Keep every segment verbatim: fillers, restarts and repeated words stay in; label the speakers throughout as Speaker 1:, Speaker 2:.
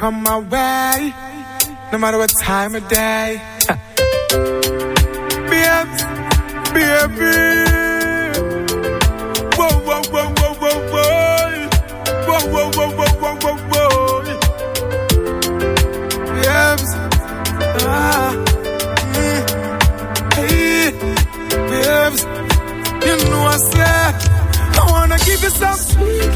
Speaker 1: come my way, no matter what time of day. Babes, baby. Whoa, whoa, whoa, whoa, whoa, whoa. Whoa, whoa, whoa, whoa, whoa, whoa, whoa. Babes, ah, mm, hey, babes, you know I said I wanna give you some sweet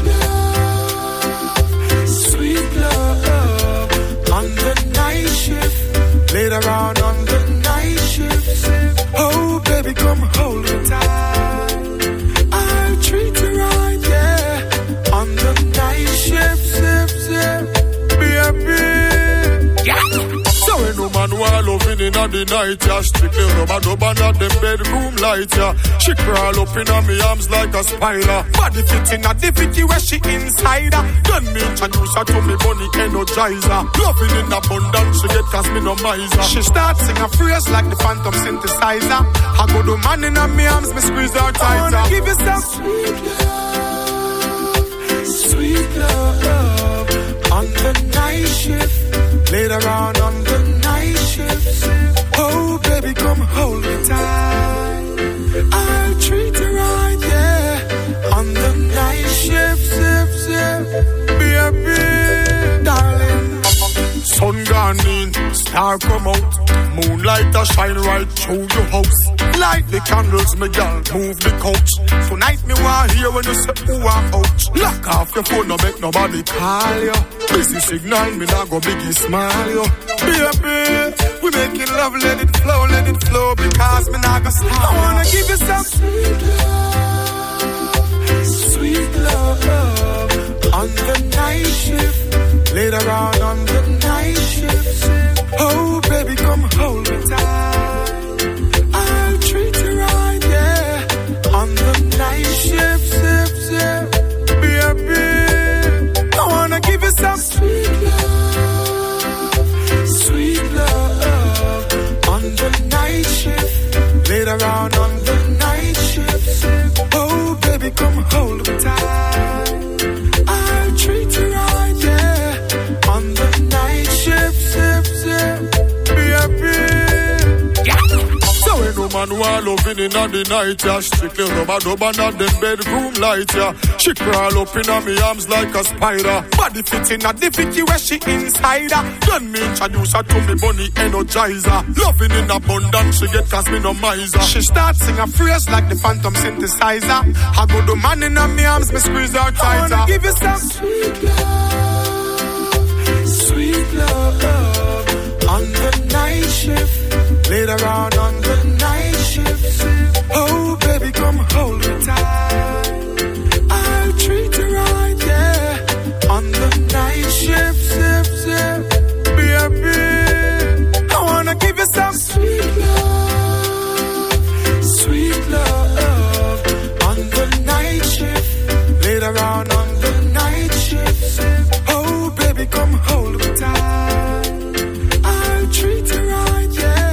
Speaker 1: love, sweet love on the night shift, later on on the night shift. Oh, baby, come hold me tight. I'll treat you right, yeah, on the night shift, shift, shift, baby. Yeah. So ain't no man who loving in the night, yeah. Strictly rubber dub under them bedroom light, yeah. She crawl up in me arms like a spider. Body fit in a difficulty where she insider. Then me introduce her to me money energizer. Loving in abundance, she get cause me no miser. She start sing a phrase like the phantom synthesizer. I go do man in me arms, me squeeze her tighter. I wanna give you some sweet love, sweet love on the night shift. Later on on the night shift. Oh, baby, come hold me tight. I'll treat you right, yeah, on the night shift, shift, shift. Baby, darling. Sun gone in, star come out. Moonlight a shine right through your house. Light the candles, me girl, move the couch. Tonight me want hear when you say ooh ah ouch. Lock off your phone, no make nobody call you. Busy signal, me nah go biggie smile you. Baby, we making love, let it flow, let it flow, because me nah go stop. I wanna give you some sweet love, sweet love on the night shift. Later on on the night shift. Oh, baby, come hold me tight. I'll treat you right, yeah, on the night shift, shift, shift. Baby, I wanna give you some sweet love, sweet love on the night shift. Later on on the night shift. Oh, baby, come hold me tight. I'll treat you right, yeah, on the night shift, shift, shift. Baby, yeah. So ain't no man who are loving in the night, yeah. Strictly rubber dub under them bedroom light, yeah. She crawl up in me arms like a spider. Body fit in a difficulty where she insider. Then me introduce her to me money energizer. Loving in abundance, she get cause me no miser. She start sing a phrase like the phantom synthesizer. I go do man in me arms, me squeeze her tighter. I wanna give you some sweet love, sweet love on the night shift. Later on on the night shift. Oh, baby, come hold me tight. I'll treat you right, yeah, on the night shift, shift, shift. Baby, I wanna give you some sweet love, sweet love on the night shift. Later on on the night shift. Oh, baby, come hold me tight. I'll treat you right, yeah.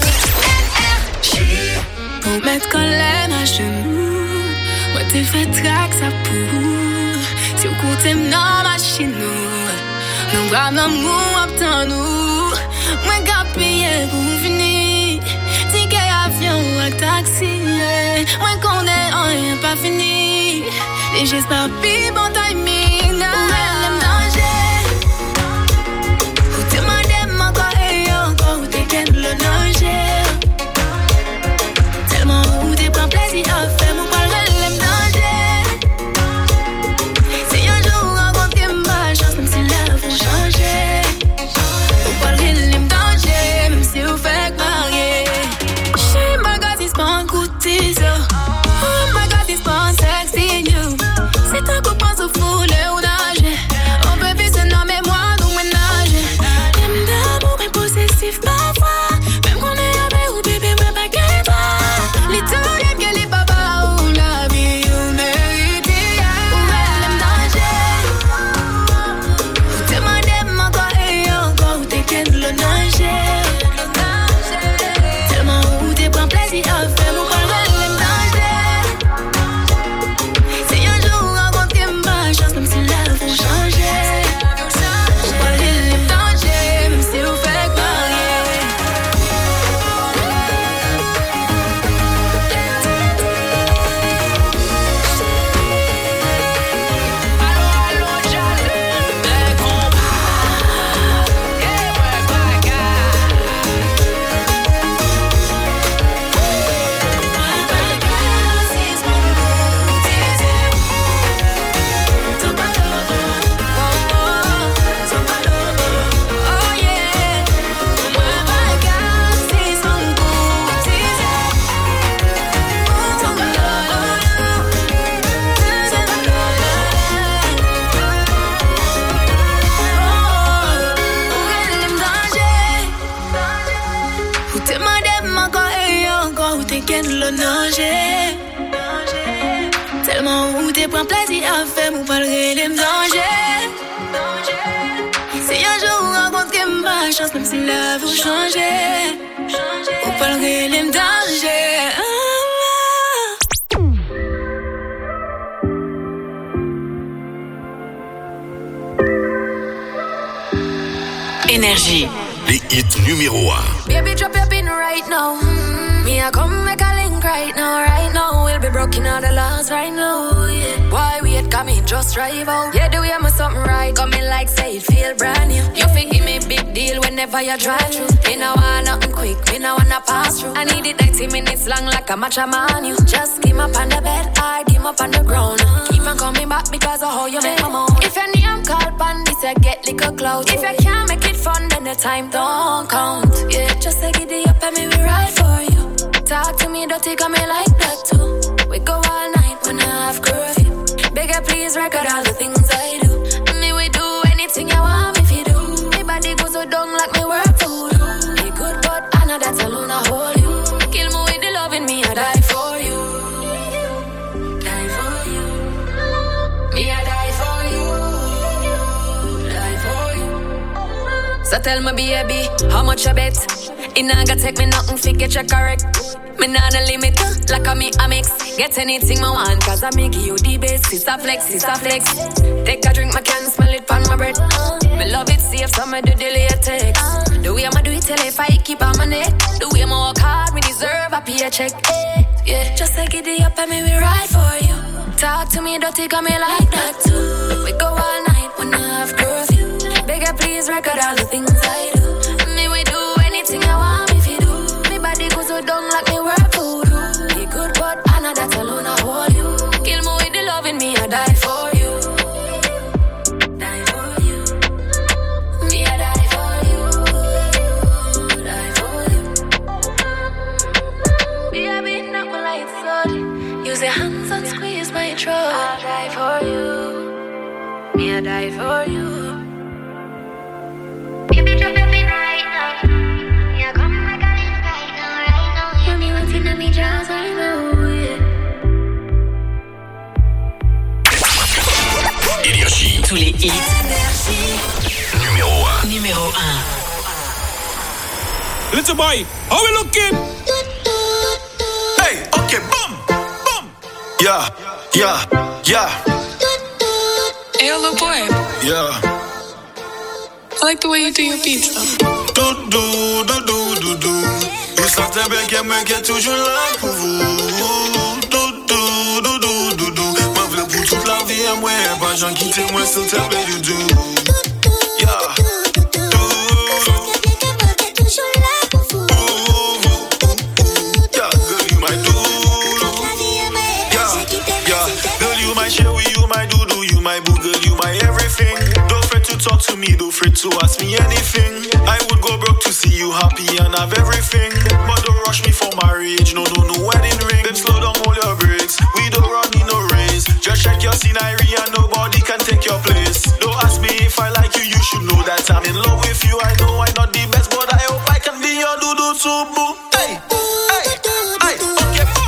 Speaker 2: Pour mettre colère à genoux, moi t'es fait traque ça pour. Si au côté m'en machine nous, nous bras d'amour obtenu nous. Moi gaspillé pour finir, ticket avion ou un taxi. Moi qu'on est rien pas fini, et j'espère pis bon timing. Où elle aime danger, où t'es madame encore et encore, où t'es qu'elle le danger. Où t'es pas plaisir à faire mon parler l'aime danger. Si un jour rencontrer ma chance, même si la vont changer. Mon parler l'aime danger, même si vous faites marier. She my God is born good teaser. Oh my God is born sexy you. C'est un copain so full week-end le nager. Tellement où t'es prends plaisir à faire, ou pas le les danger. Si un jour vous rencontrez ma chance, même si la vous changez, ou pas le les danger.
Speaker 3: Énergie.
Speaker 4: Les hits numéro un.
Speaker 2: Baby, drop your pin right now. Mm-hmm. Me, I come make a link right now, right now. We'll be broken all the laws right now, yeah. Why we had got me just drive out? Yeah, do we have something right? Got me like say it feel brand new. You think give me big deal whenever you drive through. Me no want nothing quick, me no wanna pass through. I need it ninety minutes long like a matcha man. You just keep up on the bed, I keep up on the ground. Keep on coming back because of how you make my moan. If your name call pan this, I get little clout. If you can't make it fun, then the time don't count. Yeah, just say giddy up and me we ride for you. Talk to me, don't take on me like that too. We go all night when I have curfew. Bigger please record all the things I do. Me we do anything you want if you do. Me body goes so down like me work food. Me good but I know that's alone I hold you. Kill me with the love in me, I die for you. Die for you. Me I die for you. Die for you. So tell me baby, how much I bet? It not gonna take me nothing to get you correct. Me not a limit, like a me a mix. Get anything I want, cause I make you the best. It's a flex, it's a flex. Take a drink, I can smell it on my breath. Me love it, see if some do delay a text. The way I'ma do it till if I keep on my neck. The way I'ma work hard, me deserve a paycheck. Yeah, just like it up and me we ride for you. Talk to me, don't take on me like that too. We go all night when I have curfew. Bigger please record all the things I do. Me we do anything I want if you do. Me body goes so down like me work food. Be good but I know that's alone I hold you. Kill me with the love in me, I die for you. Die for you. Me I die for you. Die for you. Me I been knock my lights out. Use your hands and squeeze my throat. I'll die for you. Me I die for you. Baby, drop your pin right now. Yeah, come back a little right now, right now. Yeah, me wanting to me jaws, I know, yeah.
Speaker 4: Énergie.
Speaker 3: Tous les hits.
Speaker 4: Numéro un.
Speaker 3: Numéro un.
Speaker 5: Little boy, how we looking?
Speaker 6: Hey, okay, boom, boom. Yeah, yeah, yeah,
Speaker 7: Hey, little boy,
Speaker 6: yeah.
Speaker 7: I like the way you do your beats, though.
Speaker 6: Do, do, do, do, do, do. Vous sentez bien qu'elle me qu'elle toujours là pour vous. Do, do, do, do, do, do. Moi, v'là pour toute la vie, et moi, pas j'en quitte, moi, s'il te plaît, du do. Yeah. Talk to me, don't afraid to ask me anything. I would go broke to see you happy and have everything. But don't rush me for marriage, no, no, no wedding ring. Then slow down, hold your brakes. We don't run in no race. Just check your scenery and nobody can take your place. Don't ask me if I like you, you should know that I'm in love with you. I know I'm not the best, but I hope I can be your doodoo too, boo. Hey, hey, hey, okay, boom.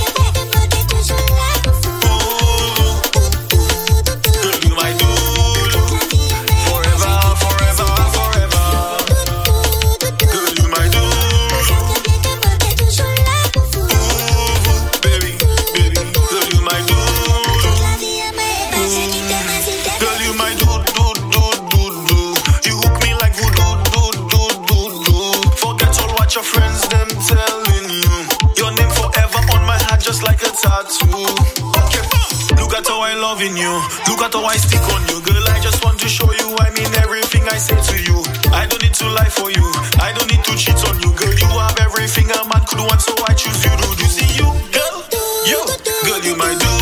Speaker 6: Loving you, look at how I stick on you, girl. I just want to show you I mean everything I say to you. I don't need to lie for you, I don't need to cheat on you, girl. You have everything a man could want, so I choose you. Do you see you, girl? You, girl, you my dude.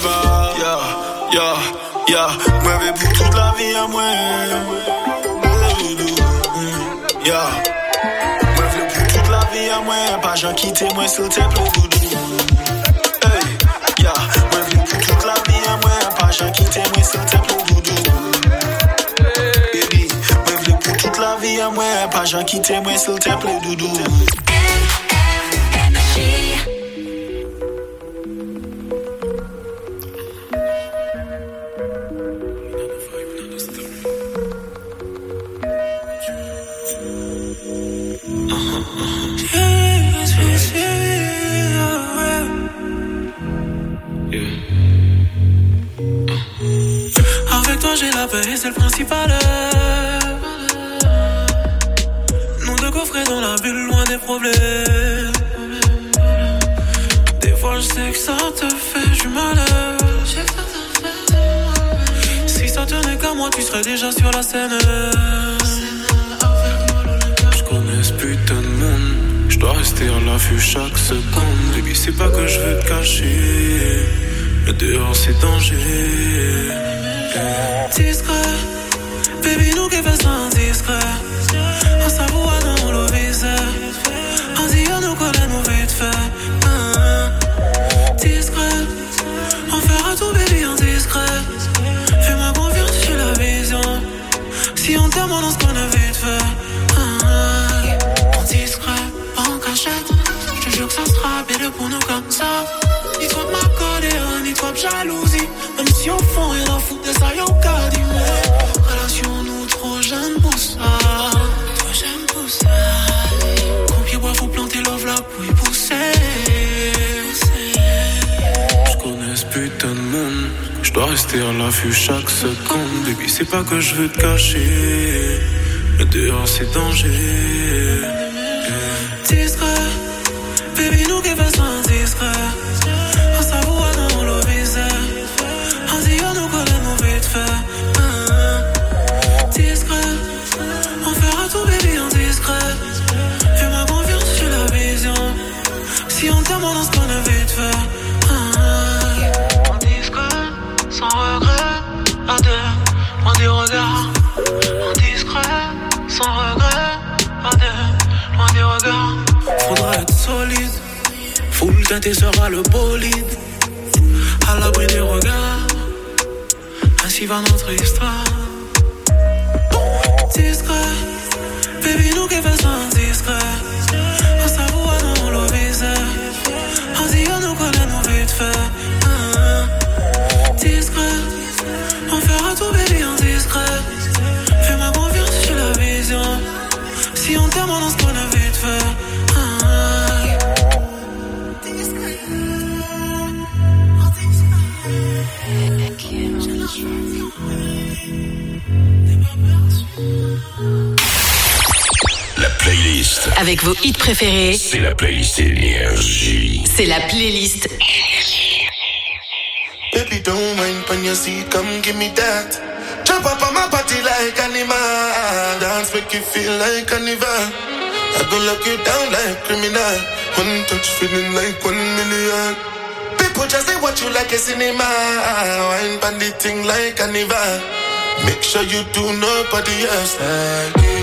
Speaker 6: Yeah, moi vais pour toute la vie à moi. doudou. Yeah. Moi v'le pour toute la vie à moi, pas j'en quitter moi s'il te plaît doudou. Hey, yeah. Moi v'le pour toute la vie à moi, pas j'en quitter moi s'il te plaît doudou. Baby, moi v'le pour toute la vie à moi, pas j'en quitter moi s'il te plaît doudou.
Speaker 8: Avec toi j'ai la paix et c'est le principal. Nous deux coffrets dans la bulle, loin des problèmes. Des fois je sais que ça te fait du malheur. Si ça tenait qu'à moi tu serais déjà sur la scène. Je connais ce putain de monde, je dois rester à l'affût chaque seconde. Baby c'est pas que je veux te cacher, mais dehors c'est danger. Discret, baby nous qui fait ça indiscret. On s'avoue à nous le viseur. On dit à nous coller nous vite fait. Discret, on fera tout baby indiscret. Fais-moi confiance, j'ai la vision. Si on t'aime on se connaît vite fait. En discret, pas en cachette. Je te jure que ça sera belle pour nous comme ça. Ni trop de ma colère, ni trop de jalousie. Même si au fond rien à foutre de ça, y'a aucun dit. Relation nous trop jeunes pour ça. Trop jeunes pour ça. Combien bois faut planter l'oeuvre là pour y pousser. Je connais ce putain de monde, je dois rester à l'affût chaque seconde. Baby c'est pas que je veux te cacher, mais dehors c'est danger. Discret, baby nous qui fait ça indiscret. On s'avoue à nous le viseur. On dit à nous coller nous vite fait. Discret, on fera tout baby indiscret. Fais-moi confiance, j'ai la vision. Si on t'aime on se connaît vite fait. En discret, sans regret, à deux, loin des regards. En discret, sans regret, à deux, loin des regards. Faudra être solide, full teinté sera le bolide. À l'abri des regards, ainsi va notre histoire. Discret, baby nous qui fait ça indiscret. On s'avoue à nous le viseur. On dit à nous connaît nous vite fait. Discret, on fera tout baby indiscret. Fais-moi confiance, j'ai la vision. Si on t'aime on se connaît vite fait.
Speaker 4: La playlist.
Speaker 3: Avec vos hits préférés.
Speaker 4: C'est la playlist Énergie.
Speaker 3: C'est la playlist Énergie.
Speaker 9: Baby, don't mind on your seat, come give me that. Jump up on my body like animal. Dance make you feel like carnival. I go lock you down like criminal. One touch feeling like one million. People just say what you like a cinema. Wine pan the thing like carnival. Make sure you do nobody else like it.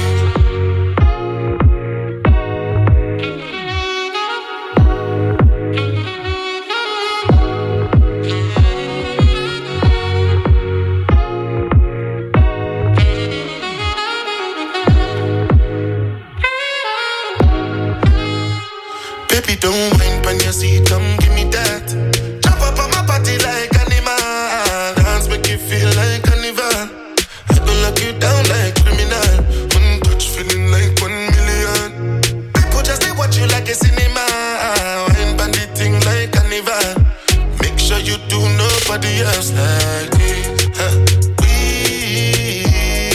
Speaker 9: Baby, don't mind on your seat, come give me that. Jump up on my body like animal. Dance make you feel like carnival. I gon' lock you down like criminal. One touch feeling like one million. People just say what you like a cinema. Wine bandit thing like carnival. Make sure you do nobody else like it. Huh. We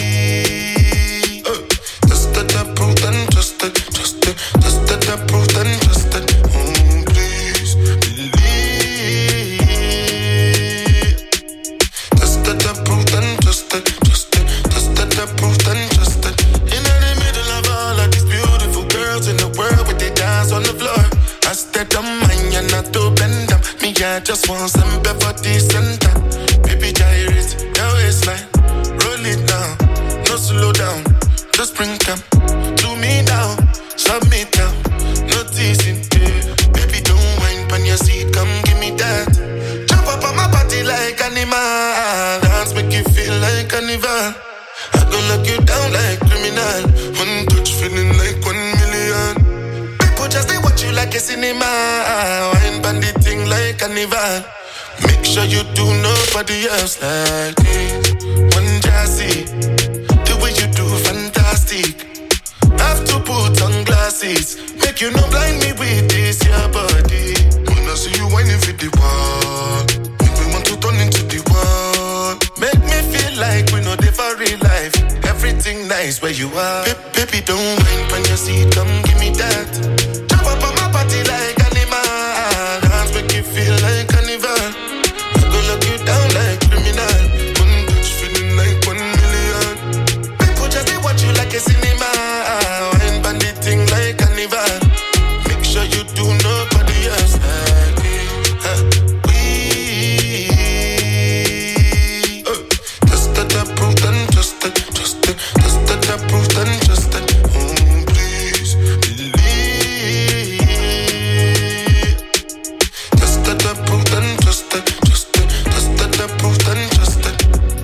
Speaker 9: uh, just that I proved and trusted, trusted, just that I proved and trusted. I just want some pepper decent. Baby, gyrate, your waistline. Roll it down, no slow down. you down like criminal. One touch feeling like one million. People just they watch you like a cinema. Wine bandit thing like carnival. Make sure you do nobody else like this. One jazzy, the way you do fantastic. Have to put on glasses. Make you not blind me with this your body. When I see you whining for the wall, make me want to turn into the wall. Make me feel like we know the for real life. Everything nice where you are. Ba- baby, don't mind when you see, come give me that. Jump up on my body like animal. Dance make you feel like carnival. I go lock you down like criminal. One touch feeling like one million. People just they watch you like a cinema. Wine bandit thing like carnival. Make sure you do nobody else like me. Huh. We uh, just that approved and just that, just that, just that approved and just that. Oh, please believe. Just that approved and just that, just that, just that approved and just that.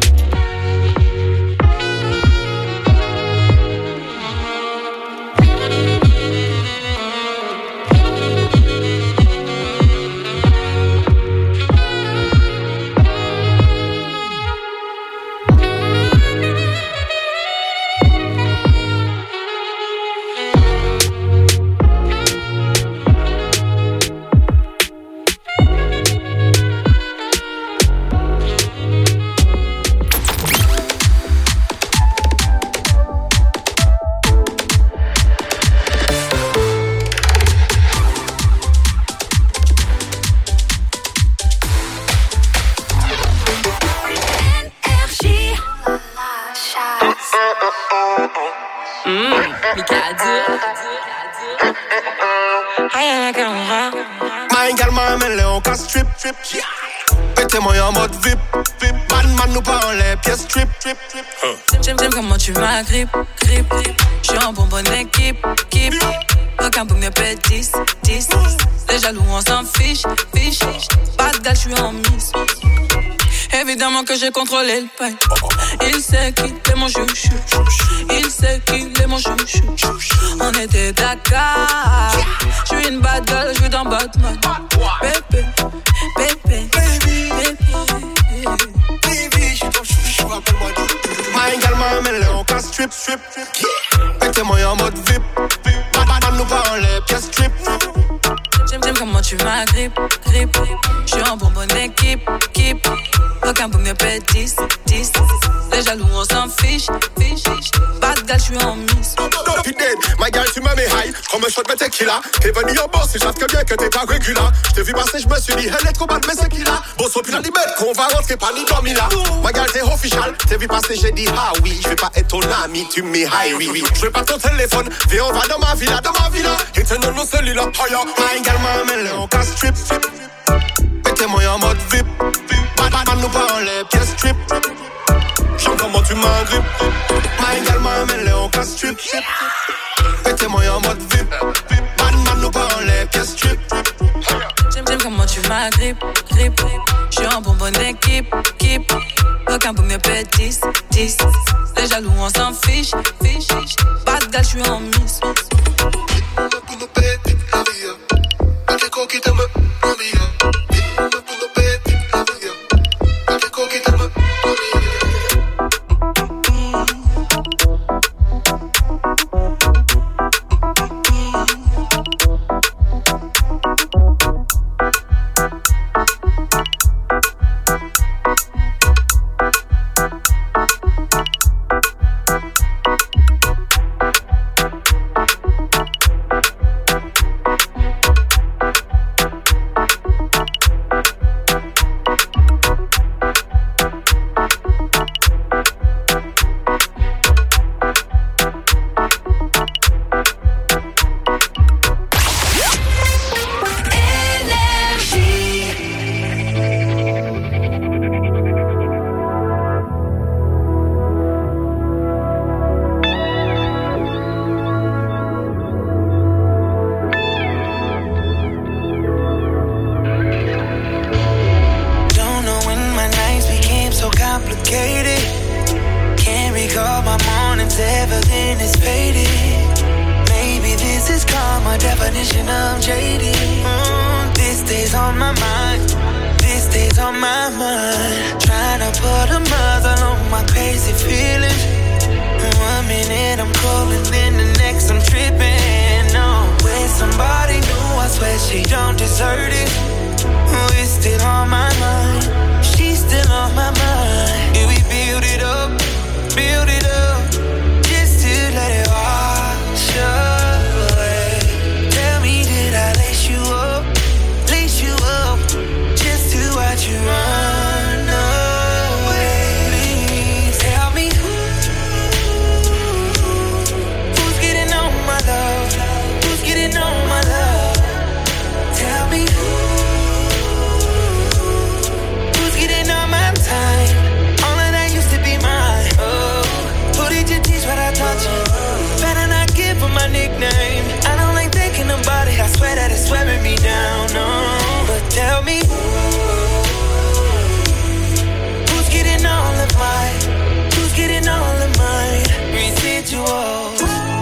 Speaker 1: My gal m'a mêlé en casse trip, trip, yeah. Mettez-moi en mode V I P, Batman nous pas en les pièces, trip, trip, trip.
Speaker 10: J'aime, j'aime comment tu m'agrippes, grippe, grippe. J'suis en bon bonne équipe, équipe. Aucun bouc ne peut dix, dix. Les jaloux on s'en fiche, fiche. Pas de gal, j'suis en mise. Évidemment que j'ai contrôlé le pain. Il sait qu'il est mon chouchou. Il sait qu'il est mon chouchou. On était Dakar. J'suis une bad girl, j'suis dans Batman. Bébé, bébé, baby,
Speaker 1: baby, j'suis ton chouchou, appelle-moi Didi. My gal m'a mêlé en casse trip, trip, mettez-moi en mode V I P, Batman nous pas en les pièces, trip.
Speaker 10: J'aime, j'aime comment tu m'agrippes, grippe. J'suis en bon bonne équipe, équipe. Aucun bouc ne peut dix, dix. Les jaloux on s'en fiche, fiche. Bad gal, j'suis en mise.
Speaker 1: Tu dead, my girl tu me mets high. Comme un shot de tequila. T'es venu en boss, j'savais que bien que t'es pas régular. J't'ai vu passer, j'me suis dit, elle est trop bad, mais c'est qui là? Boss au plus la libère, qu'on va rentrer pas ni dormir là. My girl t'es official, t'es vu passer, j'ai dit ah oui. J'vais pas être ton ami, tu me high, oui, oui. J'vais pas ton téléphone, viens on va dans ma villa, dans ma villa. Et t'es non, non, celui-là, oh yeah. My girl m'a mêlé en casse trip, mettez-moi en mode V I P, Batman nous pas en les pièces, trip. J'aime comment tu m'agrippes. My girl m'a mêlé en casse trip, mettez-moi en mode V I P, Batman nous pas en les pièces, trip.
Speaker 10: J'aime, j'aime comment tu m'agrippes, grippe. J'suis en bon bonne équipe, équipe. Aucun bouc ne peut dix, dix. Les jaloux on s'en fiche, fiche. Bad gal, j'suis en mise.
Speaker 8: I'm a definition of jaded. Mm, this stays on my mind. This stays on my mind. Trying to put a muzzle on my crazy feelings. One minute I'm cold and then the next I'm tripping. No, with somebody new, I swear she don't deserve it. Oh, it's still on my mind. She's still on my mind. Yeah, we build it up, build it up, just to let it wash away. Tell me, did I lace you up, lace you up, just to watch you run away? Please tell me who's getting on my love, who's getting on my love. Tell me who's getting on my time. All of that used to be mine. Oh, who did you teach what I taught you? Better not give her my nickname. I don't like thinking about it. I swear that it's wearing me down. No, but tell me who's getting all of mine? Who's getting all of mine? Residuals.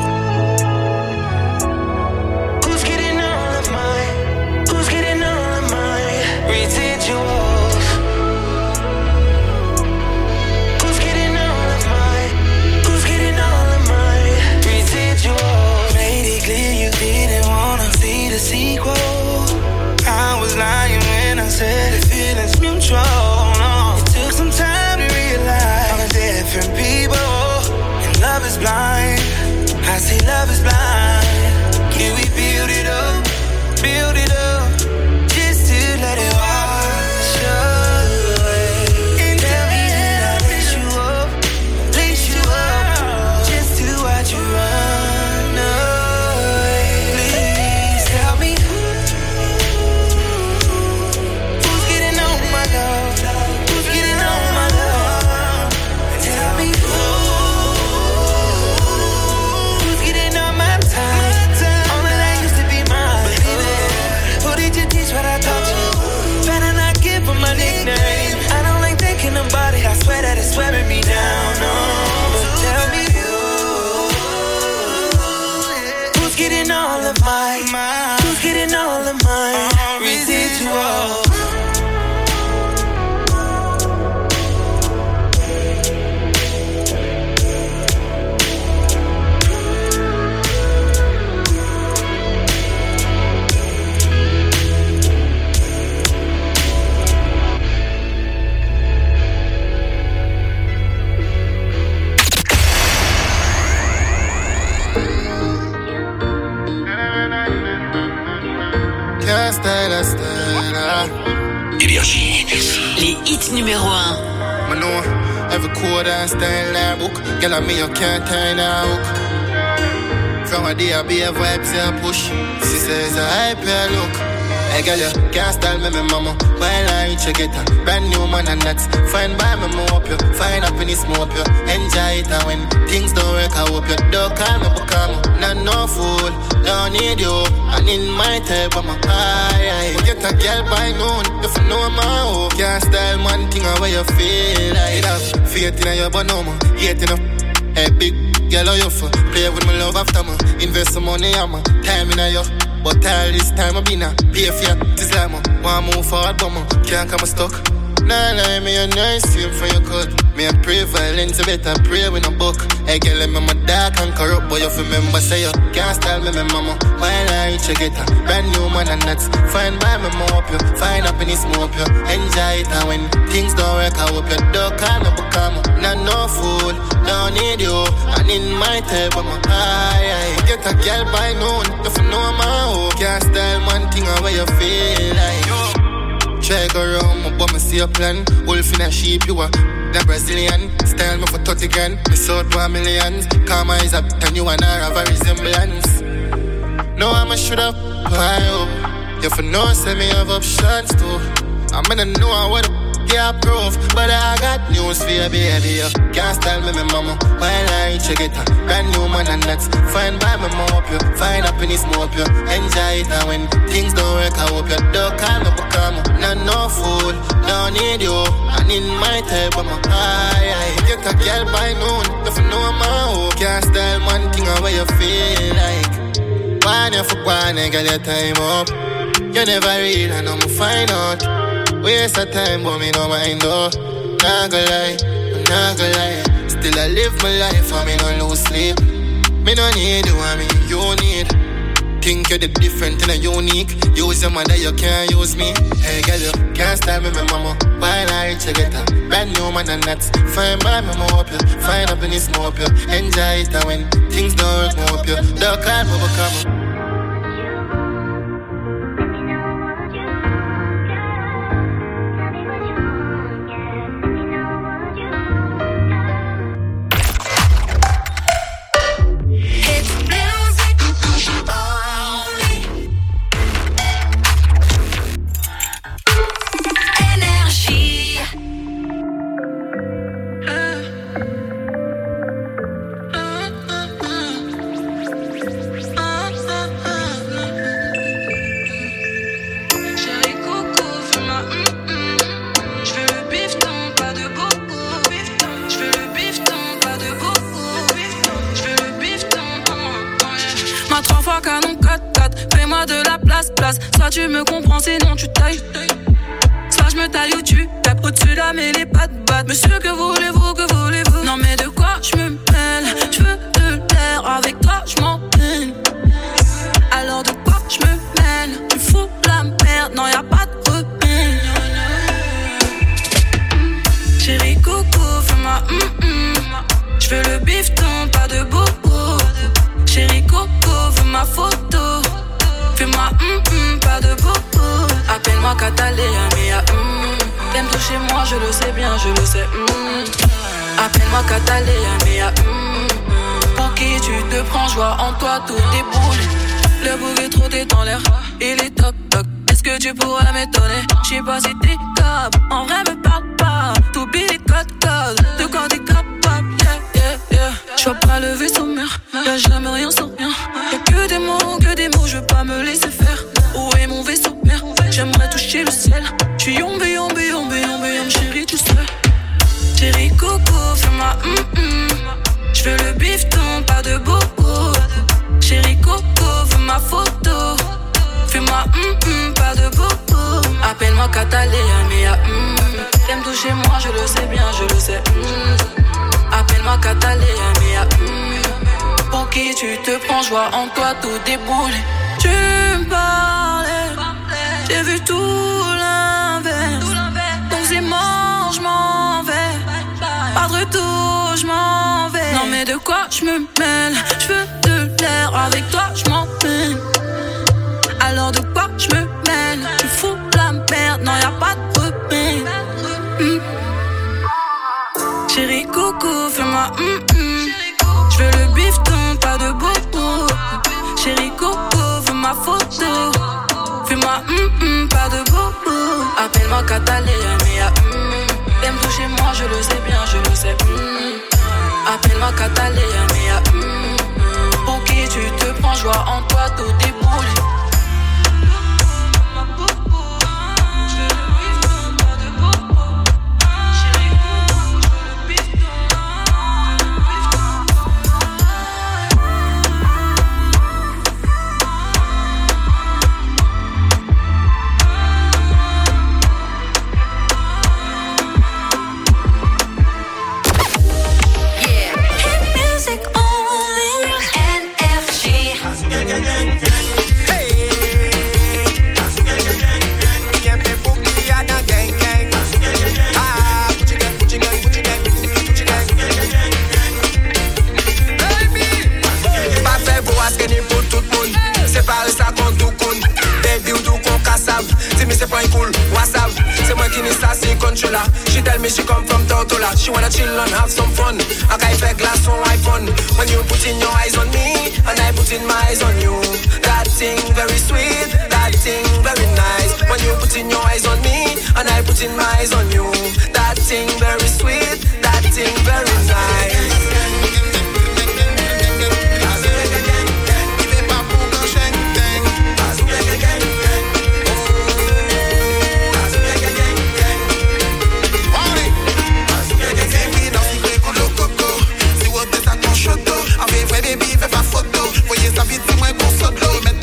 Speaker 8: Who's getting all of mine? Who's getting all of mine? Residuals. Who's getting all of mine? Who's getting all of mine? Residuals. Made it clear you didn't wanna see the sequel. I was lying when I said the feeling's mutual. No, it took some time to realize I'm a different people. And love is blind. I say love is blind. Can we build it up, build it up, just to let it wash away? And tell me, did I lace you up, lace you up, just to watch you run away? Please tell me who's getting on my love, who's getting on my love. Tell me who's getting on my time. All of that used to be mine, baby. Who did you teach what I taught you? Better not give her my nickname. I don't like thinking about it. I swear that it's wearing me down. No, but tell me who's getting all of mine? Who's getting all of mine? Residual.
Speaker 9: Can't stay, let's stay, nah.
Speaker 4: Énergie.
Speaker 3: Les hits numéro un.
Speaker 9: I know every quarter and stay in that book. Girl, I mean you can't turn that hook. From a day I be a vibes and push. She says I hype your look. Hey girl, you can't style me, me mama. While I reach you get a brand new man and that's fine by me, me hope you find happiness, me hope you enjoy it. And when things don't work, I hope you don't call me, become not no fool. Don't need you, and in my type, I'm a high. You get a girl by noon, if you know my hope. Can't style man thing away you feel like that. Faith in you, but no more, hate in you. Hey big girl, how you for? Play with my love after me. Invest some money, I'm a time in you. But all this time I been a pay for you. This like me, want move forward, but me can't come stuck. Nah, nah, me a nice same for your cut. Me a pray violence, you better pray with a book. Hey girl, let me my dark and corrupt, but you remember say you can't style me, me mama. While I reach you get a brand new man and that's fine by me, me hope you find happiness, me hope you enjoy it. And when things don't work, I hope you don't call me, become not no fool. Don't need you, and in my type, I'm a high. Get a girl by noon, if you know my hope. Can't style man thing away you feel like. Try go around, my bum, I see a plan. Wolf in a sheep, you are the Brazilian. Style me for thirty grand, me sold one millions. Karma is up, and you and I have a resemblance. No, I'm a shoulda, why oh? You for know, say me have options too. I'm gonna know what yeah, proof, but I got news for you, baby. You can't style me, me mama. While I reach you get a brand new man and that's fine by me, me hope you find happiness, me hope you enjoy it. And when things don't work, I hope you don't call me, become not no fool. Don't need you, and in my type, I'm a high. Get a girl by noon, if you know my hope. Can't style man thing away you feel like. Why want you for one and get your time up. You never read and I'm find out. Waste of time, but me no mind though. Not gonna lie, not gonna lie. Still I live my life, I me no lose sleep. Me no need you, I mean you need. Think you're the different and a unique. Use your mother, you can't use me. Hey girl, you can't stop me, my mama. While I reach you get a brand new man and that's fine by me, more up you. Find up in this more up you. Enjoy it when things don't work, more up you. Don't call me, come.
Speaker 10: Soit tu me comprends, sinon tu tailles. Soit je me taille ou tu tapes au-dessus là, mais les pattes battent. Monsieur, que voulez-vous, que voulez-vous? Non, mais de quoi je me mêle? Je veux de l'air, avec toi je m'en peine. Alors de quoi je me mêle? Tu fous la merde, non, y'a pas de repère. Chérie, coco, fais-moi hum-hum. Je veux le bifton, pas de bobo. Chérie, coco, veux ma photo. Fais-moi hum hum, pas de bobo. Appelle-moi Catalina, mais hum. T'aimes toucher moi, je le sais bien, je le sais hum. Appelle-moi Catalina, mais hum. Pour qui tu te prends, je vois en toi tout déboule. Le bouquet trop t'es en l'air, il est toc toc. Est-ce que tu pourrais m'étonner? J'sais pas si t'es cap, en vrai me parle pas. T'oublies les codes codes, de quand t'es capable, yeah yeah yeah. J'vois pas le vaisseau mère, y'a jamais rien sans rien. Y'a que des mots, que des mots, je veux pas me laisser faire. Où est mon vaisseau mère? J'aimerais toucher le ciel. J'suis yombe, yombe, yombe, yombe, yombe, chérie, tu sais. Chérie, coco, fais-moi hum hum. J'veux le bifton, pas de bobo. Chérie, coco, veux ma photo. Fais-moi hum hum, pas de bobo. Appelle-moi Catalina, mais hum. T'aimes toucher moi, je le sais bien, je le sais hum. Appelle-moi Catalina, mais hum. Pour qui tu te prends, je vois en toi tout débouler. Tu me parlais, j'ai vu tout l'inverse. Donc c'est mort, je m'en vais. Pas de retour, je m'en vais. Non mais de quoi je me mêle? Je veux de l'air, avec toi je m'en mêle. Alors de quoi je me mêle? Tu fous la merde, non y'a pas de repère. mm. Chérie coco, fais-moi hum hum. J'veux le bifton, pas de bobo. Chérie coco, veux ma photo. Fais-moi hum hum, pas de bobo. Appelle-moi Catalina, mais hum. T'aimes toucher moi, je le sais bien, je le sais hum. Appelle-moi Catalina, mais hum. Pour qui tu te prends, je vois en toi tout débouler.
Speaker 11: She tell me she come from Tortola. She wanna chill and have some fun. I got a glass on iPhone. When you put in your eyes on me, and I put in my eyes on you. That thing very sweet, that thing very nice. When you put in your eyes on me, and I put in my eyes on you. That thing very sweet, that thing very nice.
Speaker 9: Baby, fais pas photo. Voyez sa vie, c'est moins qu'on saute l'eau.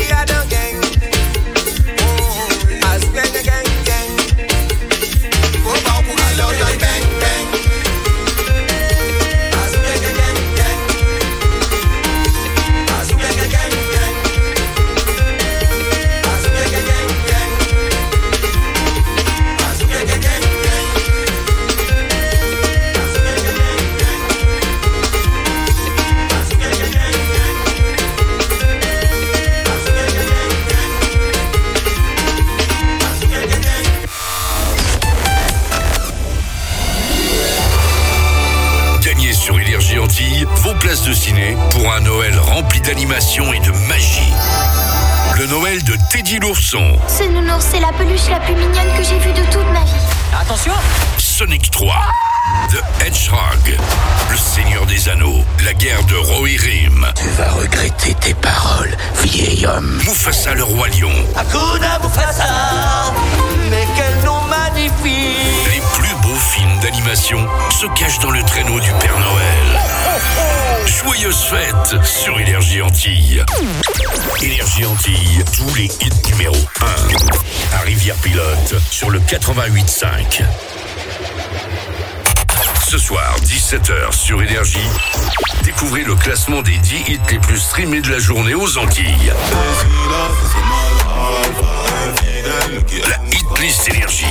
Speaker 11: are the gang. Oh, as gang, gang, gang. Go back, go back, bang, bang. As gang, gang, gang. As gang, gang, gang. As gang, gang, gang. As gang, gang, gang.
Speaker 4: Gagnez sur Énergie Antilles vos places de ciné pour un Noël rempli d'animation et de magie. Le Noël de Teddy l'ourson.
Speaker 12: Ce nounours, c'est la peluche la plus mignonne que j'ai vue de toute ma vie.
Speaker 13: Attention!
Speaker 4: Sonic trois. The Hedgehog. Le Seigneur des Anneaux. La guerre de Rohirrim.
Speaker 14: Tu vas regretter tes paroles, vieil homme.
Speaker 4: Mufasa le roi lion.
Speaker 13: Hakuna Mufasa! Mais quel nom magnifique!
Speaker 4: Les plus beaux films d'animation se cachent dans le traîneau du Père Noël. Joyeuses fêtes sur Énergie Antilles. Énergie Antilles, tous les hits numéro un. À Rivière-Pilote, sur le quatre-vingt-huit cinq. Ce soir, dix-sept heures sur Énergie, découvrez le classement des dix hits les plus streamés de la journée aux Antilles. La Hitlist Énergie.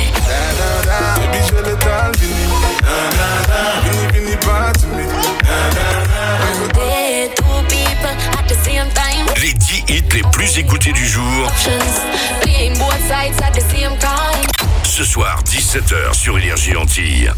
Speaker 4: Les dix hits les plus écoutés du jour. Ce soir, dix-sept heures sur Énergie Antilles.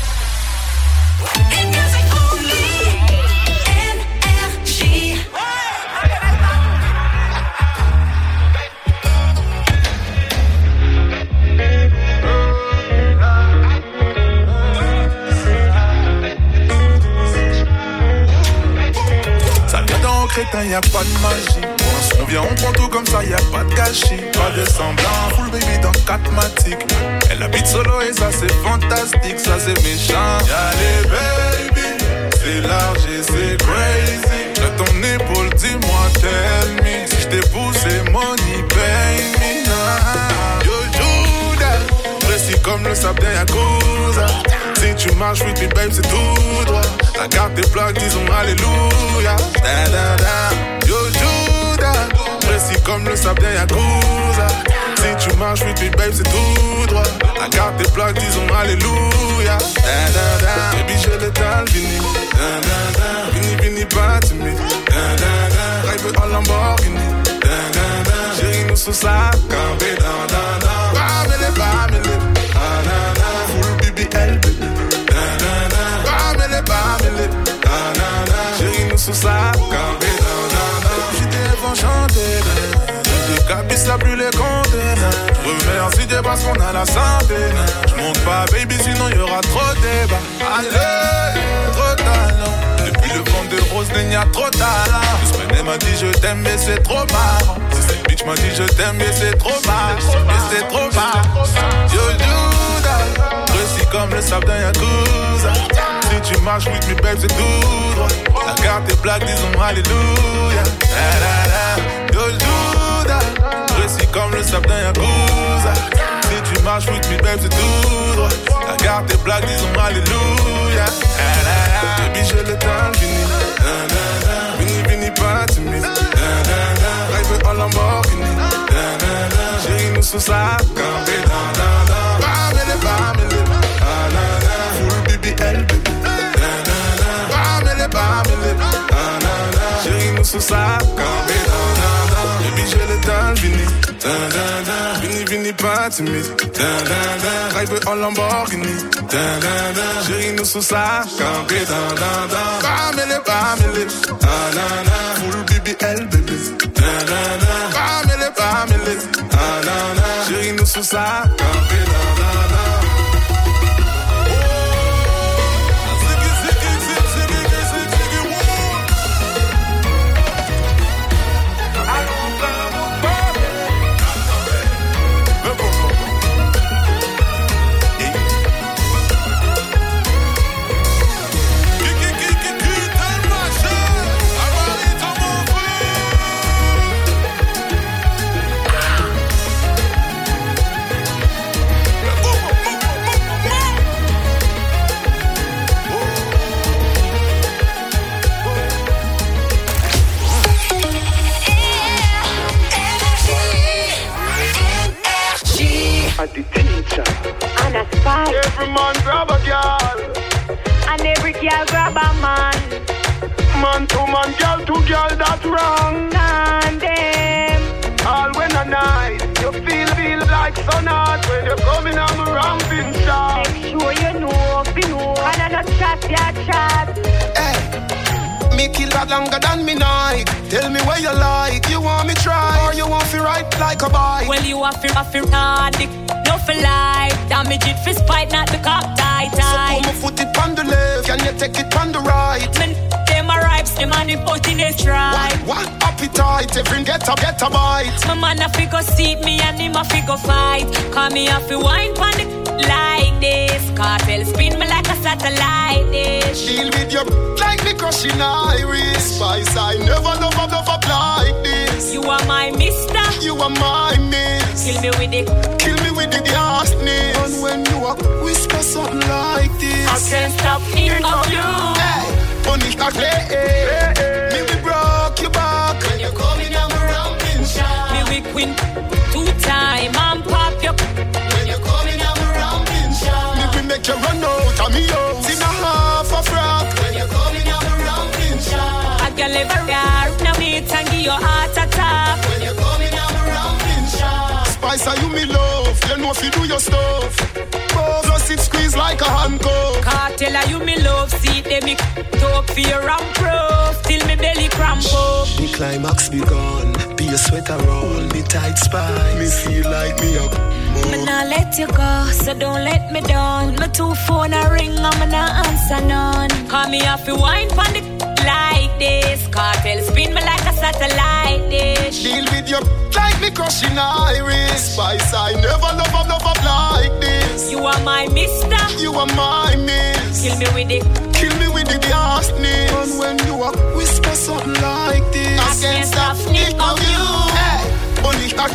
Speaker 9: Crétin, y a pas de magie. On vient, on prend tout comme ça, y a pas de gâchis. Pas de semblant, full baby dans quatre matiques. Elle habite solo et ça c'est fantastique, ça c'est méchant. Y'a les baby, c'est large et c'est crazy. De ton épaule, dis-moi, tell me. Si j't'ai poussé, money, pay me. Nah. Yo, Judas, précis comme le sable d'un Yakuza. Si tu marches, oui, puis babe, c'est tout droit. La carte des plaques, disons alléluia. Da, da, da. Yo, Judas, précis comme le sable d'un Yakuza. Si tu marches, oui, puis babe, c'est tout droit. La carte des plaques, disons alléluia. Da, da, da. Baby, j'ai l'étal, fini. Da, da, da. Vini, vini, pas timide. Da, da, da. Rêve en Lamborghini. Da, da, da. Chérie, nous sous ça, campé, da, da, da. Bamele, bamele. Da, da, da. Full B B L, baby. Bamele, chérie, nous sous ça, campé, j'étais enchanté, je te capisse là plus les conteneurs. Remercie Dieu parce qu'on a la santé. Je monte pas, baby, sinon y'aura trop de débat. Allez, trop talent. Depuis le vent de rose, il y a trop de talent. Juste m'a dit je t'aime, mais c'est trop marrant. Si cette bitch m'a dit je t'aime, mais c'est trop marrant. Mais c'est trop marrant. Yo, Judas, précis comme le sable d'un Yakuza. Si tu marches with me, babe, c'est tout droit. La carte est blague, disons alléluia. La, la, la. Yo, Judas, précis comme le sable d'un Yakuza. Si tu marches with me, babe, c'est tout droit. La carte est blague, disons alléluia. La, la, la. Baby, j'ai le temps fini. Vini, vini, pas timide. Rêve en Lamborghini. Chérie, nous sous ça, campé, dan, dan, dan. Bamele, bamele. Full B B L, baby. Bamele, bamele. Chérie, nous sous ça, campé, dan, dan, dan. Baby, j'ai le temps fini. Vini, vini, pas timide. Rêve en Lamborghini. Chérie, nous sous ça, campé, dan, dan, dan. Bamele, bamele. Full B B L, baby. Bamele, bamele. Chérie, nous sous ça, campé, dan, dan, dan.
Speaker 15: spy.
Speaker 1: Every man grab a girl,
Speaker 15: and every girl grab a man.
Speaker 1: Man to man, girl to girl, that's wrong.
Speaker 15: And them
Speaker 1: all when a night, you feel feel like sun hot when you're coming on a ramping shot.
Speaker 15: Make sure you know, be know, and I not chat, ya chat.
Speaker 1: Hey, me kill that longer than me night. Tell me where you like, you want me try, or you want me ride like a bike.
Speaker 10: Well, you want me, want me hard, no for life. Damage it for spite, not the cop tight.
Speaker 1: So put my foot it on the left, can you take it on the right?
Speaker 10: Men, them a ripes, them and the put in a stride.
Speaker 1: What, what appetite, every get a, get a bite.
Speaker 10: My man a fi go seat me and him a fi go fight. Call me a fi wine pon the like this. Cartel spin me like a satellite dish.
Speaker 1: Deal with your like me crushing iris. Spice, I never love a love up like this.
Speaker 10: You are my mister,
Speaker 1: you are my miss.
Speaker 10: Kill me with it,
Speaker 1: kill me with the darkness. And when you a whisper something like this,
Speaker 10: I can't stop thinking of you.
Speaker 1: Hey, only not play. Me we broke your back when you're coming on around in shot.
Speaker 10: Me we queen two time and pop you
Speaker 1: when you're coming on around in shot. Me we make you run out of me house in a half a frack when you're coming on around in shot.
Speaker 10: I can live a rare, now me and give you heart attack
Speaker 1: when you're coming on around in shot. Spice, are you me love? You know if you do your stuff. Plus it squeeze like a handcuff.
Speaker 10: Cartel, are you me love? See them me talk fear and proof till me belly cramp up.
Speaker 1: The climax begun, be a sweater roll, me tight spice. Me feel like me up.
Speaker 10: Me nah let you go, so don't let me down. My two phone a ring, I'm not answer none. Call me off the wine pon the like this. Cartel spin me like a satellite dish.
Speaker 1: Deal with your like me crushing iris. Spice, I never love up, love up like this.
Speaker 10: You are my mister,
Speaker 1: you are my miss.
Speaker 10: Kill me with it,
Speaker 1: kill me with the darkness. And when you a whisper something like this,
Speaker 10: I can't stop thinking of you.
Speaker 1: Hey, only not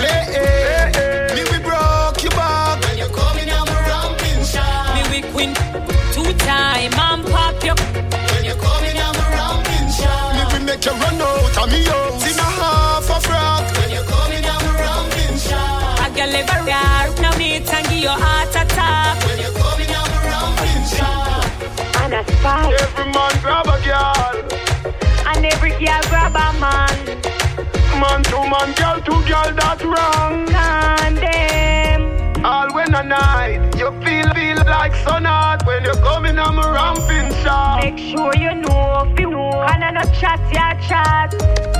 Speaker 1: play. Me we broke your back when you're coming on around in shot.
Speaker 10: Me we queen two time and pop you
Speaker 1: when you're coming on around in shot. Me we make you run out of me house in a half a frack when you're coming on around in shot.
Speaker 10: I can live a rare, now me and give you heart attack
Speaker 1: when you're coming on around in shot.
Speaker 15: And a spy.
Speaker 1: Every man grab a girl,
Speaker 15: and every girl grab a man.
Speaker 1: Man to man, girl to girl, that's wrong.
Speaker 15: And them
Speaker 1: all when a night, you feel feel like sun hot when you're coming on a ramping shot.
Speaker 15: Make sure you know, you know, and I not chat, ya chat.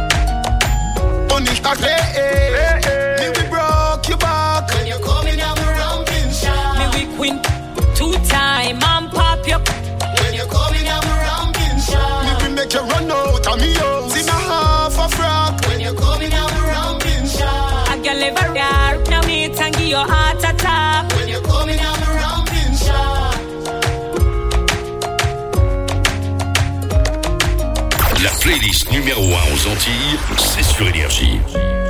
Speaker 1: Only not play. Me we broke your back when you're coming on a ramping shot.
Speaker 10: Me we queen two time and pop you
Speaker 1: when you're coming on a ramping shot. Me we make you run out of me house in a half a frack when you're coming on a ramping shot.
Speaker 10: I can live a rare, now me and give you heart attack
Speaker 1: when you're coming on a ramping shot.
Speaker 4: La playlist numéro un aux Antilles, c'est sur Énergie.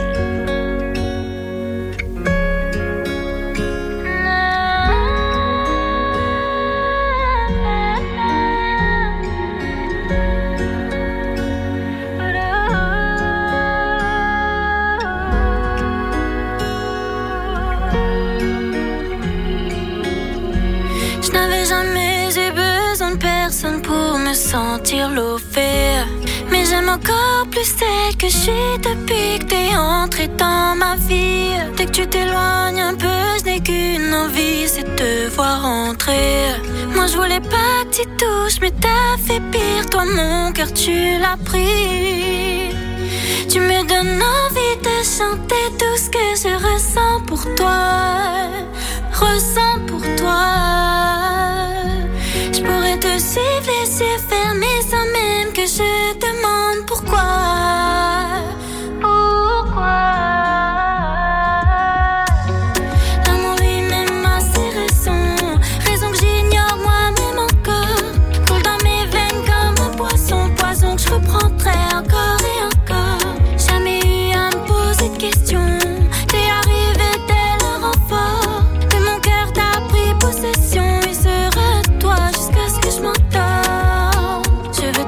Speaker 16: Je n'avais jamais eu besoin de personne pour me sentir lovée. Mais j'aime encore plus celle que j'ai depuis que t'es entré dans ma vie. Dès que tu t'éloignes un peu, je n'ai qu'une envie, c'est de te voir entrer. Moi je voulais pas que tu touches, mais t'as fait pire. Toi mon cœur tu l'as pris. Tu me donnes envie de chanter tout ce que je ressens pour toi. Ressens pour toi. Je pourrais te suivre les yeux fermés sans même que je demande pourquoi. Pourquoi? L'amour lui-même a ses raisons, raisons que j'ignore moi-même encore. Coule dans mes veines comme un poisson, poison que je reprendrai encore et encore. Jamais eu à me poser de questions. T'es arrivé dès le renfort. De mon cœur t'as pris possession. Il sera toi jusqu'à ce que je m'entende. Je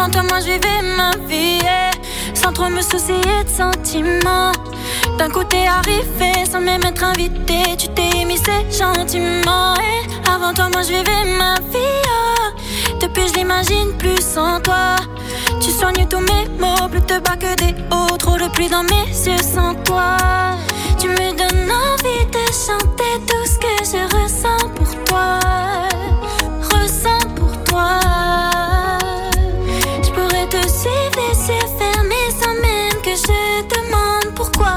Speaker 16: Avant toi, moi je vivais ma vie, yeah, sans trop me soucier de sentiments. D'un coup t'es arrivé sans même être invité, tu t'es émissé gentiment. Et avant toi, moi je vivais ma vie, oh. Depuis je l'imagine plus sans toi. Tu soignes tous mes mots, plus de bas que des hauts. Trop de pluie dans mes yeux sans toi. Tu me donnes envie de chanter tout ce que je ressens pour toi. Ressens pour toi. Je pourrais te suivre les yeux fermés sans même que je demande pourquoi.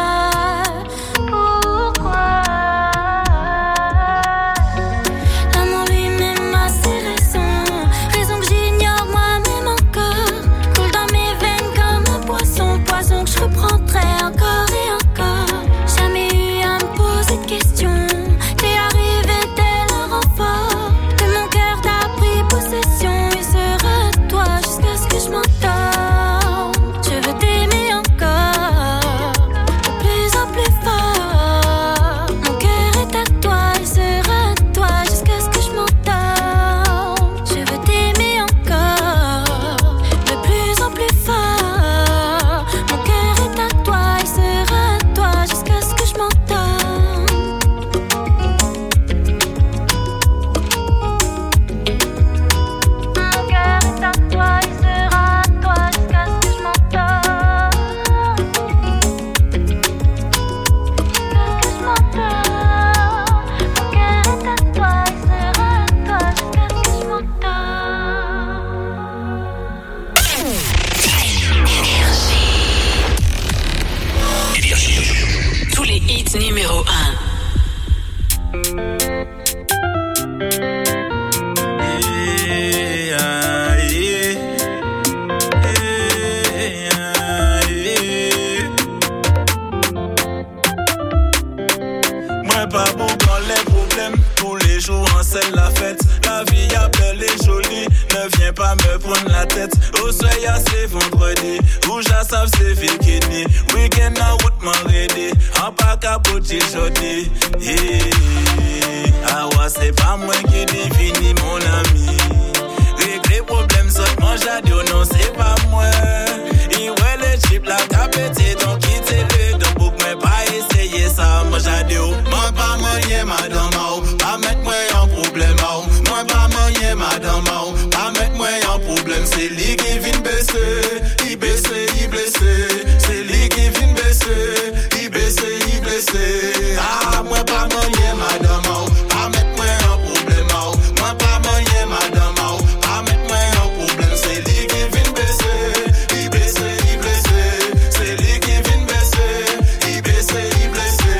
Speaker 16: Pourquoi? L'amour lui-même a ses raisons, raisons que j'ignore moi-même encore. Coule dans mes veines comme un poisson, poison que je reprendrai encore et encore. Jamais eu à me poser de questions. T'es arrivé tel un renfort. De mon cœur t'as pris possession. Il sera toi jusqu'à ce que je m'entende. Je veux t'aimer encore, de plus en plus fort. Mon cœur est à toi, il sera toi jusqu'à ce que je m'entende. Je veux t'aimer encore, de plus en plus fort. Mon cœur est à toi, il sera toi jusqu'à ce que je m'entende. Mon cœur est à toi, il sera toi jusqu'à ce que je m'entende. Jusqu'à ce que je m'entende. Mon cœur est à toi, il sera toi jusqu'à ce que je m'entende.
Speaker 4: Énergie.
Speaker 3: Tous les hits numéro un.
Speaker 6: Moi pas bon dans les problèmes, tous les jours en scène la fête. La vie a belle et jolie, ne viens pas me prendre la tête. Au soleil c'est vendredi, rouge à sable c'est bikini. Week-end en route m'en ready, en pas capoté jodi. Ah ouais c'est pas moi qui définis mon ami. Régler problème seulement j'adore, non c'est pas moi. Il ouais le chip la capété, donc quittez le donc pour moi pas essayer ça. Moi j'adore, moi pas moyen madame Mao, pas mettre moi en problème Mao. Moi pas moyen madame Mao, pas mettre moi en problème. C'est lui qui vient baisser, il baisse, il blessé. C'est lui qui vient baisser, il baisse, il blessé. Ah moi pas moyen madame Mao, pas mettre moi en problème Mao. Moi pas moyen madame Mao, pas mettre moi en problème. C'est lui qui vient baisser, il baisse, il blessé. C'est lui qui vient baisser, il baisse, il blessé.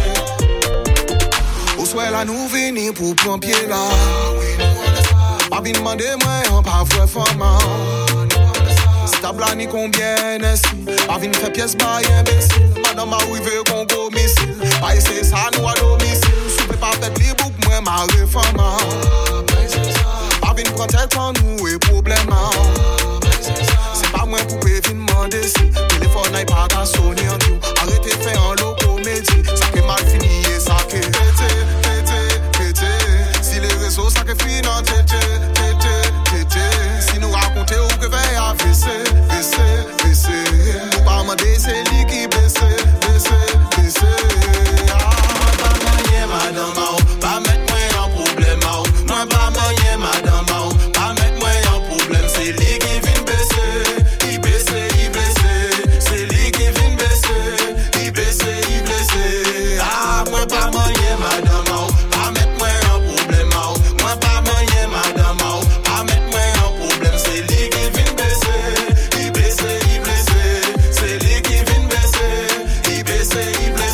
Speaker 9: Où soit là nous venir pour prendre pied là. Pas bien demander moi, pas vrai format. Si t'as blani combien est-ce pas bien faire pièce par imbécile. Madame a arrivé qu'on go missile. Pas essayer ça nous à domicile. Soupe pas fait les boucs, moi ma réforme. Pas bien prendre tête en nous et problème. C'est pas moi pour venir demander si téléphone n'est pas qu'à sonner en tout. Arrêtez de faire un locomédie. Ça qui est mal fini et ça qui est pété, pété, pété. Si les réseaux ça qui est fini en tété, tété, tété. Si nous racontez où que veille à baisser, baisser, baisser. Nous pas demander c'est lui qui baisse, baisse, baisse. Ah, moi pas moyen madame Mao, pas mettre moi en problème Mao. Moi pas moyen madame Mao, pas mettre moi en problème. C'est lui qui vient baisser, il baisse, il blesse. C'est lui qui vient baisser, il baisse, il blesse. Ah, moi pas moyen madame Mao, pas mettre moi en problème Mao. Moi pas moyen madame Mao, pas mettre moi en problème. C'est lui qui vient baisser, il baisse, il blesse. C'est lui qui vient baisser, il baisse, il blesse.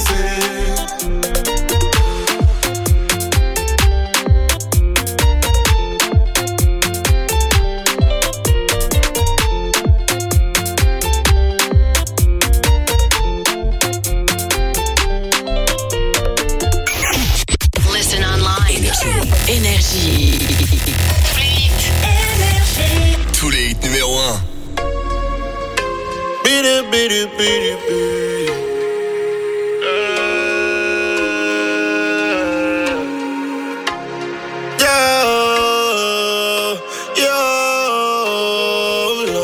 Speaker 3: Listen online. Énergie.
Speaker 17: Tous les hits numéro un.
Speaker 9: Bidi, bidi, bidi, bidi. Yo, yo,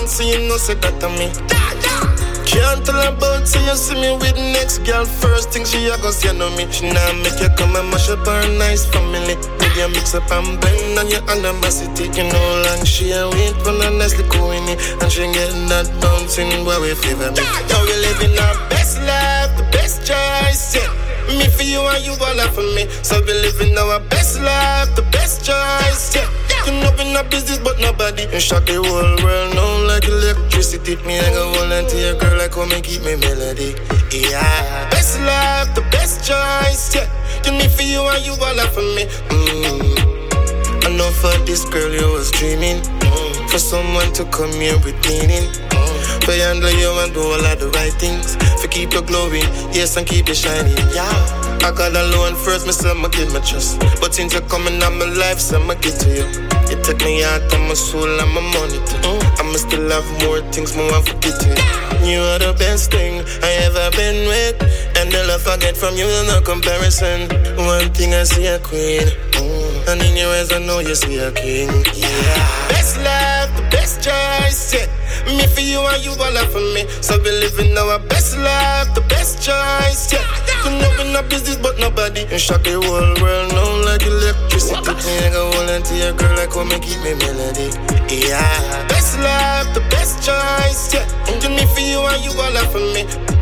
Speaker 9: around, so you know say that to me. Can't tell about, so you see me with next girl. First thing she a go say know me. She now make you come and mash up her nice family. With you mix up and blend on your animosity. You know long she a wait when I nicely go in it. And she getting that bouncing where we favor me. Now we living our best life, the best choice, yeah. Me for you and you all for me. So we living our best life, the best choice, yeah. You know we not business but nobody. You shot the whole world now like electricity. Me I go volunteer girl like come and keep me melody. Yeah. Best life, the best choice, yeah. You me for you and you all for me. Mm. I know for this girl you was dreaming. Mm. For someone to come here with meaning. Mm. For handle you and do all of the right things. For keep you glowing, yes, and keep you shining, yeah. I got alone first, me say I'ma give my trust. But since you're coming out my life, so I'ma get to you. You take me out of my soul and my money too. Mm. I'ma still have more things, more I forget to you. You are the best thing I ever been with. And the love I get from you, no comparison. One thing I see a queen. Mm. And in your eyes I know you see a king. Yeah. Best life, the best choice, yeah. Me for you and you all for me. So we living our best life, the best choice, yeah. You know we not business but nobody. You shock the whole world now like electricity. Me I go volunteer girl like come and keep me melody. Yeah. Best life, the best choice, yeah. You me for you and you all for me.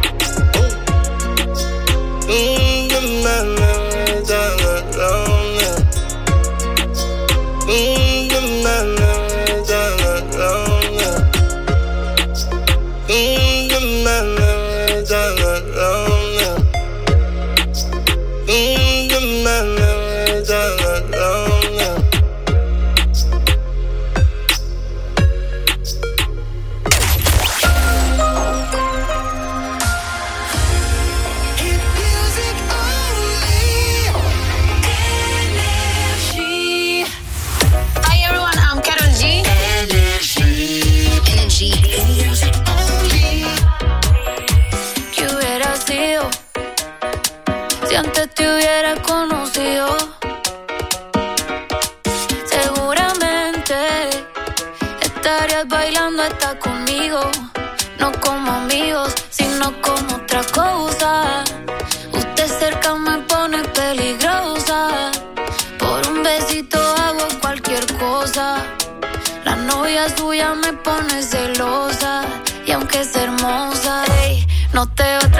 Speaker 9: Mmm, the man is all alone, yeah. Mmm, the man is all alone, yeah. Mmm, the man is all alone, yeah. Mmm, the man is all alone, yeah.
Speaker 16: Si antes te hubiera conocido, seguramente estarías bailando hasta conmigo. No como amigos, sino como otra cosa. Usted cerca me pone peligrosa. Por un besito hago cualquier cosa. La novia suya me pone celosa. Y aunque es hermosa, hey, no te va a